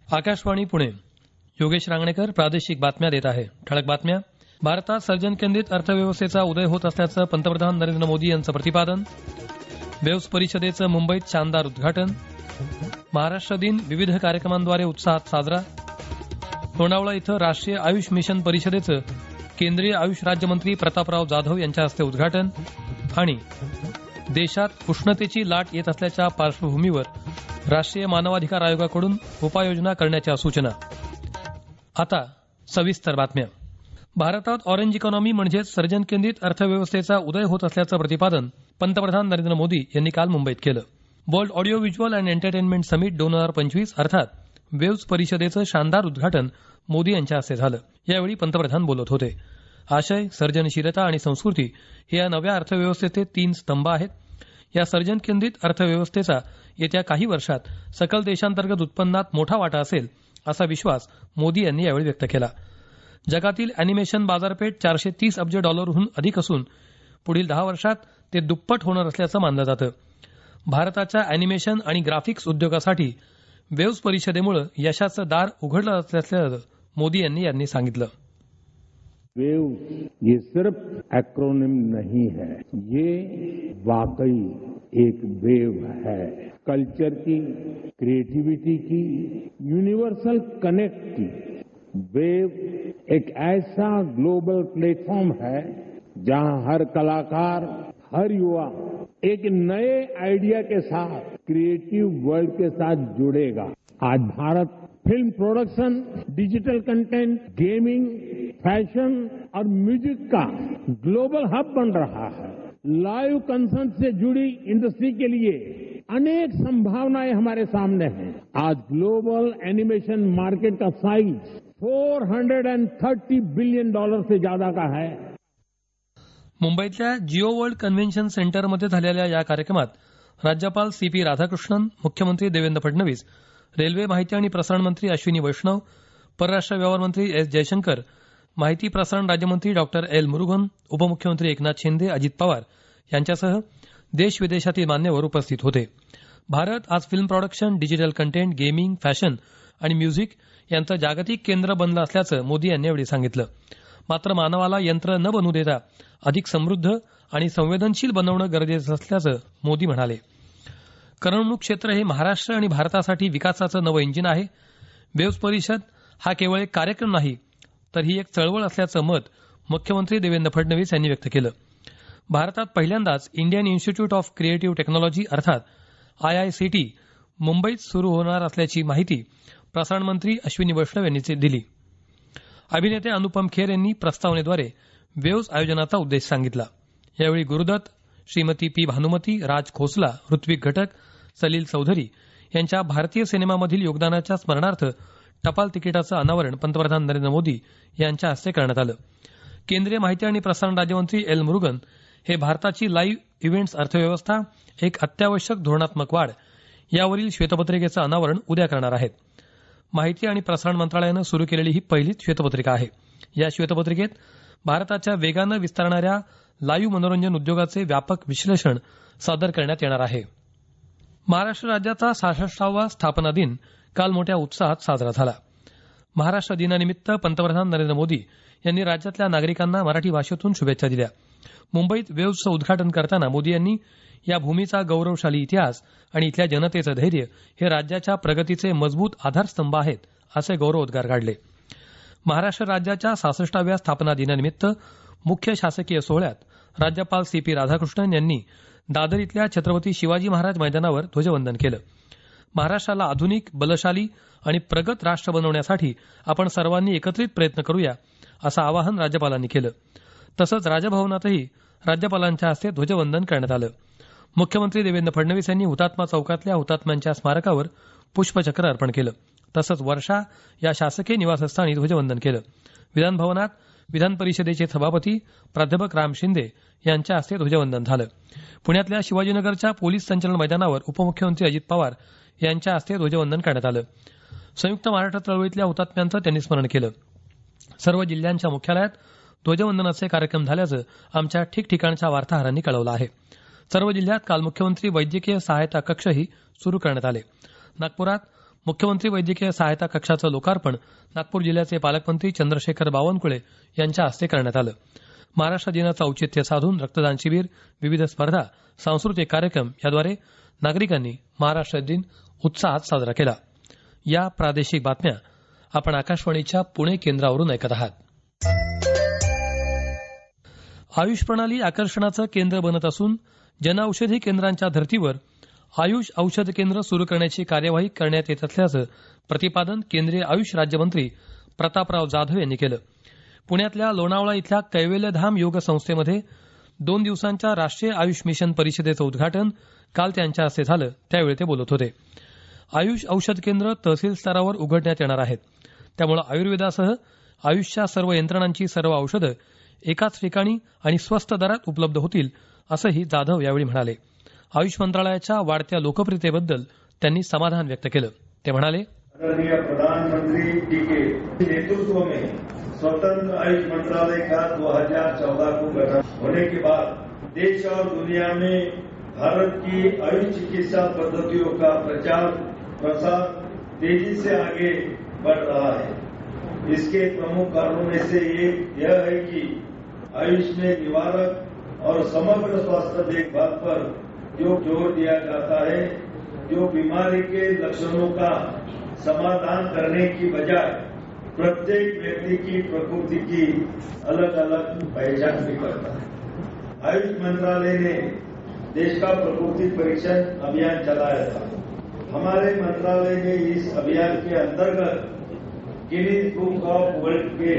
आकाशवाणी पुणे. योगेश रांगणेकर प्रादेशिक बातम्या देत आहे. ठळक बातम्या. भारतात सर्जन केंद्रित अर्थव्यवस्थेचा उदय होत असल्याचं पंतप्रधान नरेंद्र मोदी यांचं प्रतिपादन. वेव्स परिषदेचं मुंबईत शानदार उद्घाटन. महाराष्ट्र दिन विविध कार्यक्रमांद्वारे उत्साहात साजरा. लोणावळा इथं राष्ट्रीय आयुष मिशन परिषदेचं केंद्रीय आयुष राज्यमंत्री प्रतापराव जाधव यांच्या हस्ते उद्घाटन. आणि देशात उष्णतेची लाट येत असल्याच्या पार्श्वभूमीवर राष्ट्रीय मानवाधिकार आयोगाकडून उपाययोजना करण्याच्या सूचना. आता सविस्तर बातम्या. भारतात ऑरेंज इकॉनॉमी म्हणजेच सर्जन केंद्रित अर्थव्यवस्थेचा उदय होत असल्याचं प्रतिपादन पंतप्रधान नरेंद्र मोदी यांनी काल मुंबईत केलं. World audio visual and entertainment summit 2025 अर्थात वेव्स परिषदेचं शानदार उद्घाटन मोदी यांच्या हस्ते झालं. यावेळी पंतप्रधान बोलत होते. आशय, सर्जनशीलता आणि संस्कृती हे या नव्या अर्थव्यवस्थेचे 3 स्तंभ आहेत. या सर्जन केंद्रित अर्थव्यवस्थेचा येत्या काही वर्षात सकल देशांतर्गत उत्पन्नात मोठा वाटा असेल असा विश्वास मोदी यांनी यावेळी व्यक्त केला. जगातील अॅनिमेशन बाजारपेठ $430 अब्ज अधिक असून पुढील 10 वर्षात ते दुप्पट होणार असल्याचं मानलं जातं. भारताच्या अॅनिमेशन आणि ग्राफिक्स उद्योगासाठी वेव्स परिषदेमुळे यशाचं दार उघडलं असल्याचं मोदी यांनी सांगितलं. वेव्स ये सिर्फ एक्रोनिम नहीं है, ये वाकई एक वेव है. कल्चर की, क्रिएटिविटी की, यूनिवर्सल कनेक्ट की. वेव एक ऐसा ग्लोबल प्लेटफॉर्म है जहां हर कलाकार, हर युवा एक नए आइडिया के साथ क्रिएटिव वर्ल्ड के साथ जुड़ेगा. आज Bharat film production, digital content, gaming, fashion और म्यूजिक का ग्लोबल हब बन रहा है. लाइव कंसर्ट से जुड़ी इंडस्ट्री के लिए अनेक संभावनाएं हमारे सामने हैं. आज ग्लोबल एनिमेशन मार्केट का साइज $430 बिलियन से ज्यादा का है. मुंबईतल्या जिओ वर्ल्ड कन्व्हेन्शन सेंटरमध्ये झालेल्या या कार्यक्रमात राज्यपाल CP राधाकृष्णन, मुख्यमंत्री देवेंद्र फडणवीस, रेल्वे, माहिती आणि प्रसारण मंत्री अश्विनी वैष्णव, परराष्ट्र व्यवहार मंत्री S जयशंकर, माहिती प्रसारण राज्यमंत्री डॉ L मुरुगन, उपमुख्यमंत्री एकनाथ शिंदे, अजित पवार यांच्यासह देश विदेशातील मान्यवर उपस्थित होते. भारत आज film production, digital content, gaming, fashion आणि म्युझिक यांचं जागतिक केंद्र बनलं असल्याचं मोदी यांनी यावेळी सांगितलं. मात्र मानवाला यंत्र न बनू देता अधिक समृद्ध आणि संवेदनशील बनवणं गरजेचं असल्याचं मोदी म्हणाले. करमणूक क्षेत्र हे महाराष्ट्र आणि भारतासाठी विकासाचं नवं इंजिन आहे. वेव्स परिषद हा केवळ एक कार्यक्रम नाही, तर ही एक चळवळ असल्याचं मत मुख्यमंत्री देवेंद्र फडणवीस यांनी व्यक्त केलं. भारतात पहिल्यांदाच Indian institute of creative technology अर्थात IICT मुंबईत सुरू होणार असल्याची माहिती प्रसारण मंत्री अश्विनी वैष्णव यांनी दिली. अभिनेते अनुपम खेर यांनी प्रस्तावनेद्वारे वेव्स आयोजनाचा उद्देश सांगितला. यावेळी गुरुदत्त, श्रीमती P भानुमती, राज खोसला, ऋत्विक घटक, सलील चौधरी यांच्या भारतीय सिनेमामधील योगदानाच्या स्मरणार्थ टपाल तिकिटाचं अनावरण पंतप्रधान नरेंद्र मोदी यांच्या हस्ते करण्यात आलं. केंद्रीय माहिती आणि प्रसारण राज्यमंत्री L मुरुगन हे भारताची लाईव्ह इव्हेंट्स अर्थव्यवस्था एक अत्यावश्यक धोरणात्मक वाढ यावरील श्वेतपत्रिकेचं अनावरण उद्या करणार आहेत. माहिती आणि प्रसारण मंत्रालयानं सुरू केलेली ही पहिलीच श्वेतपत्रिका आहे. या श्वेतपत्रिकेत भारताच्या वेगानं विस्तारणाऱ्या लाईव्ह मनोरंजन उद्योगाचे व्यापक विश्लेषण सादर करण्यात येणार आहे. महाराष्ट्र राज्याचा 66वा स्थापना दिन काल मोठ्या उत्साहात साजरा झाला. महाराष्ट्र दिनानिमित्त पंतप्रधान नरेंद्र मोदी यांनी राज्यातल्या नागरिकांना मराठी भाषेतून शुभेच्छा दिल्या. मुंबईत वेव्सचं उद्घाटन करताना मोदी यांनी या भूमीचा गौरवशाली इतिहास आणि इथल्या जनतेचं धैर्य हे राज्याच्या प्रगतीचे मजबूत आधारस्तंभ आहेत असे गौरवोद्गार काढले. महाराष्ट्र राज्याच्या 66व्या स्थापना दिनानिमित्त मुख्य शासकीय सोहळ्यात राज्यपाल CP राधाकृष्णन यांनी दादर इथल्या छत्रपती शिवाजी महाराज मैदानावर ध्वजवंदन केलं. महाराष्ट्राला आधुनिक, बलशाली आणि प्रगत राष्ट्र बनवण्यासाठी आपण सर्वांनी एकत्रित प्रयत्न करूया असं आवाहन राज्यपालांनी केलं. तसंच राजभवनातही राज्यपालांच्या हस्ते ध्वजवंदन करण्यात आलं. मुख्यमंत्री देवेंद्र फडणवीस यांनी हुतात्मा चौकातल्या हुतात्म्यांच्या स्मारकावर पुष्पचक्र अर्पण केलं. तसंच वर्षा या शासकीय निवासस्थानी ध्वजवंदन केलं. विधानभवनात विधान परिषदेचे सभापती प्राध्यापक राम शिंदे यांच्या हस्ते ध्वजवंदन झालं. पुण्यातल्या शिवाजीनगरच्या पोलीस संचलन मैदानावर उपमुख्यमंत्री अजित पवार यांच्या हस्ते ध्वजवंदन करण्यात आलं. संयुक्त महाराष्ट्र चळवळीतल्या हुतात्म्यांचं त्यांनी स्मरण केलं. सर्व जिल्ह्यांच्या मुख्यालयात ध्वजवंदनाचे कार्यक्रम झाल्याचं आमच्या ठिकठिकाणच्या वार्ताहरांनी कळवलं आहे. सर्व जिल्ह्यात काल मुख्यमंत्री वैद्यकीय सहायता कक्षही सुरू करण्यात आले. नागपुरात मुख्यमंत्री वैद्यकीय सहायता कक्षाचं लोकार्पण नागपूर जिल्ह्याचे पालकमंत्री चंद्रशेखर बावनकुळे यांच्या हस्ते करण्यात आलं. महाराष्ट्र दिनाचं औचित्य साधून रक्तदान शिबिर, विविध स्पर्धा, सांस्कृतिक कार्यक्रम याद्वारे नागरिकांनी महाराष्ट्र दिन उत्साहात साजरा केला. या प्रादेशिक बातम्या आपण आकाशवाणीच्या पुणे केंद्रावरून ऐकत आहात. आयुष प्रणाली आकर्षणाचं केंद्र बनत असून जनऔषधी केंद्रांच्या धर्तीवर आयुष औषध केंद्र सुरू करण्याची कार्यवाही करण्यात येत असल्याचं प्रतिपादन केंद्रीय आयुष राज्यमंत्री प्रतापराव जाधव यांनी केलं. पुण्यातल्या लोणावळा इथल्या कैवल्यधाम योग संस्थेमध्ये 2 दिवसांच्या राष्ट्रीय आयुष मिशन परिषदेचं उद्घाटन काल त्यांच्या हस्ते झालं. त्यावेळी ते बोलत होते. आयुष औषध केंद्र तहसील स्तरावर उघडण्यात येणार आहेत. त्यामुळे आयुर्वेदासह आयुषच्या सर्व यंत्रणांची सर्व औषधं एकाच ठिकाणी आणि स्वस्त दरात उपलब्ध होतील असंही जाधव यावेळी म्हणाले. आयुष मंत्रालयाच्या वाढत्या लोकप्रियतेबद्दल त्यांनी समाधान व्यक्त केलं. ते म्हणाले, आदरणीय प्रधानमंत्री जी के नेतृत्व में स्वतंत्र आयुष मंत्रालय का 2014 को गठन होने के बाद देश और दुनिया में भारत की आयुष चिकित्सा पद्धतियों का प्रचार प्रसार तेजी से आगे बढ़ रहा है. इसके प्रमुख कारणों में से एक यह है कि आयुष में निवारक और समग्र स्वास्थ्य देखभाल पर जो जोर दिया जाता है, जो बीमारी के लक्षणों का समाधान करने की बजाय प्रत्येक व्यक्ति की प्रकृति की अलग अलग पहचान भी करता है. आयुष मंत्रालय ने देश का प्रकृति परीक्षण अभियान चलाया था. हमारे मंत्रालय ने इस अभियान के अंतर्गत गिनीज बुक ऑफ वर्ल्ड के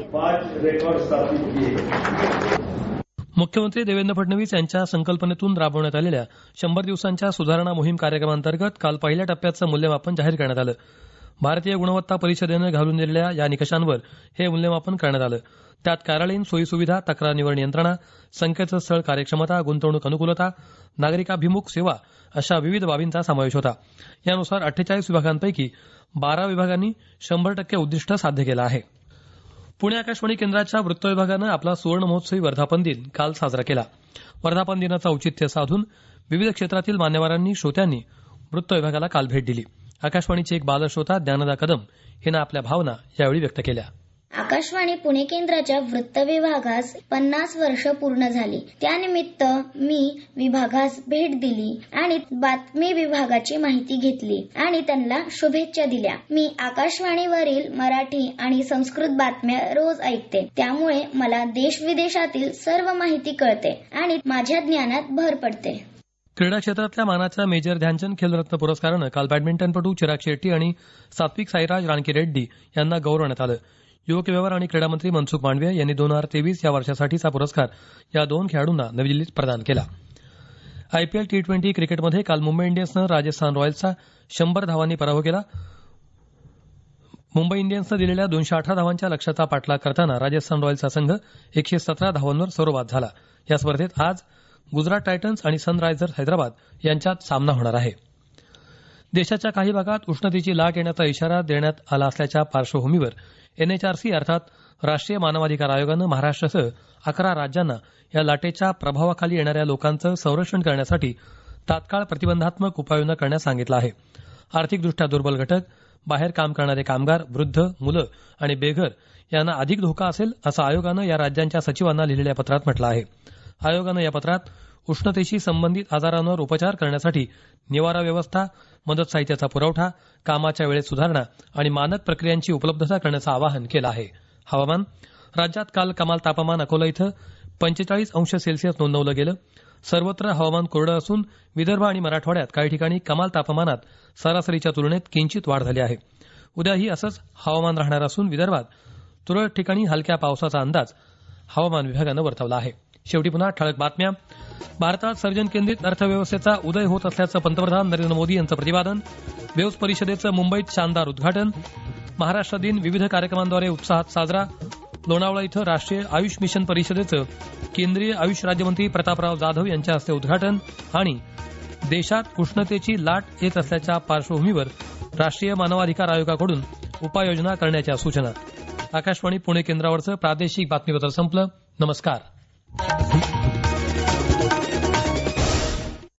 5 रिकॉर्ड स्थापित किए. मुख्यमंत्री देवेंद्र फडणवीस यांच्या संकल्पनेतून राबवण्यात आलेल्या 100 दिवसांच्या सुधारणा मोहीम कार्यक्रमांतर्गत काल पहिल्या टप्प्याचं मूल्यमापन जाहीर करण्यात आलं. भारतीय गुणवत्ता परिषदेनं घालून दिलेल्या या निकषांवर हे मूल्यमापन करण्यात आलं. त्यात कार्यालयीन सोयीसुविधा, तक्रार निवारण यंत्रणा, संकेतस्थळ कार्यक्षमता, गुंतवणूक अनुकूलता, नागरिकाभिमुख सेवा अशा विविध बाबींचा समावेश होता. यानुसार 48 विभागांपैकी 12 विभागांनी 100% उद्दिष्ट साध्य केलं आहे. पुणे आकाशवाणी केंद्राच्या वृत्त विभागानं आपला सुवर्ण महोत्सवी वर्धापन दिन काल साजरा केला. वर्धापन दिनाचं औचित्य साधून विविध क्षेत्रातील मान्यवरांनी, श्रोत्यांनी वृत्त विभागाला काल भेट दिली. आकाशवाणीचे एक बालश्रोता ज्ञानदा कदम हिनं आपल्या भावना यावेळी व्यक्त केल्या. आकाशवाणी पुणे केंद्राच्या वृत्त विभागास 50 वर्ष पूर्ण झाली. त्यानिमित्त मी विभागास भेट दिली आणि बातमी विभागाची माहिती घेतली आणि त्यांना शुभेच्छा दिल्या. मी आकाशवाणीवरील मराठी आणि संस्कृत बातम्या रोज ऐकते. त्यामुळे मला देश विदेशातील सर्व माहिती कळते आणि माझ्या ज्ञानात भर पडते. क्रीडा क्षेत्रातल्या मानाच्या मेजर ध्यानचंद खेलरत्न पुरस्कारानं काल बॅडमिंटनपटू चिराग शेट्टी आणि सात्विक साईराज रानकीरेड्डी यांना गौरवण्यात आलं. युवक व्यवहार आणि क्रीडा मंत्री मनसुख मांडविया यांनी 2023 या वर्षासाठीचा पुरस्कार या 2 खेळाडूंना नवी दिल्लीत प्रदान केला. आयपीएल T20 क्रिकेटमध्ये काल मुंबई इंडियन्सनं राजस्थान रॉयल्सचा 100 धावांनी पराभव केला. मुंबई इंडियन्सनं दिलेल्या 218 धावांच्या लक्ष्याचा पाठलाग करताना राजस्थान रॉयल्सचा संघ 117 धावांवर सर्वबाद झाला. या स्पर्धेत आज गुजरात टायटन्स आणि सनरायझर्स हैदराबाद यांच्यात सामना होणार आहे. देशाच्या काही भागात उष्णतेची लाट येण्याचा इशारा देण्यात आला असल्याच्या पार्श्वभूमीवर NHRC अर्थात राष्ट्रीय मानवाधिकार आयोगानं महाराष्ट्रासह 11 राज्यांना या लाटेच्या प्रभावाखाली येणाऱ्या लोकांचं संरक्षण करण्यासाठी तात्काळ प्रतिबंधात्मक उपाययोजना करण्यास सांगितलं आहे. आर्थिकदृष्ट्या दुर्बल घटक, बाहेर काम करणारे कामगार, वृद्ध, मुलं आणि बेघर यांना अधिक धोका असेल असं आयोगानं या राज्यांच्या सचिवांना लिहिलेल्या पत्रात म्हटलं आहे. आयोगानं या पत्रात उष्णतेशी संबंधित आजारांवर उपचार करण्यासाठी निवारा व्यवस्था, मदत साहित्याचा पुरवठा, कामाच्या वेळेत सुधारणा आणि मानक प्रक्रियांची उपलब्धता करण्याचं आवाहन केलं आहे. हवामान. राज्यात काल कमाल तापमान अकोला इथं 45 अंश सेल्सिअस नोंदवलं गेलं. सर्वत्र हवामान कोरडं असून विदर्भ आणि मराठवाड्यात काही ठिकाणी कमाल तापमानात सरासरीच्या तुलनेत किंचित वाढ झाली आहे. उद्याही असंच हवामान राहणार असून विदर्भात तुरळक ठिकाणी हलक्या पावसाचा अंदाज हवामान विभागानं वर्तवला आहे. शेवटी पुन्हा ठळक बातम्या. भारतात सर्जन केंद्रित अर्थव्यवस्थेचा उदय होत असल्याचं पंतप्रधान नरेंद्र मोदी यांचं प्रतिपादन. वेव्स परिषदेचं मुंबईत शानदार उद्घाटन. महाराष्ट्र दिन विविध कार्यक्रमांद्वारे उत्साहात साजरा. लोणावळा इथं राष्ट्रीय आयुष मिशन परिषदेचं केंद्रीय आयुष राज्यमंत्री प्रतापराव जाधव यांच्या हस्ते उद्घाटन. आणि देशात उष्णतेची लाट येत असल्याच्या पार्श्वभूमीवर राष्ट्रीय मानवाधिकार आयोगाकडून उपाययोजना करण्याच्या सूचना. आकाशवाणी पुणे केंद्रावरचं प्रादेशिक बातमीपत्र संपलं. नमस्कार.